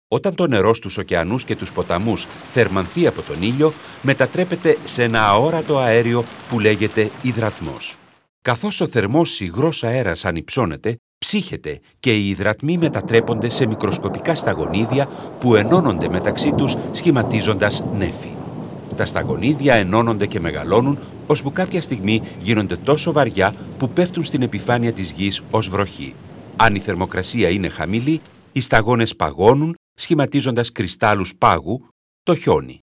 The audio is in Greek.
Όταν το νερό στους ωκεανούς και τους ποταμούς θερμανθεί από τον ήλιο, μετατρέπεται σε ένα αόρατο αέριο που λέγεται υδρατμός. Καθώς ο θερμός υγρός αέρας ανυψώνεται, ψύχεται και οι υδρατμοί μετατρέπονται σε μικροσκοπικά σταγονίδια που ενώνονται μεταξύ τους σχηματίζοντας νέφη. Τα σταγονίδια ενώνονται και μεγαλώνουν, ώσπου κάποια στιγμή γίνονται τόσο βαριά που πέφτουν στην επιφάνεια της γης ως βροχή. Αν η θερμοκρασία είναι χαμηλή, οι σταγόνες παγώνουν, σχηματίζοντας κρυστάλλους πάγου, το χιόνι.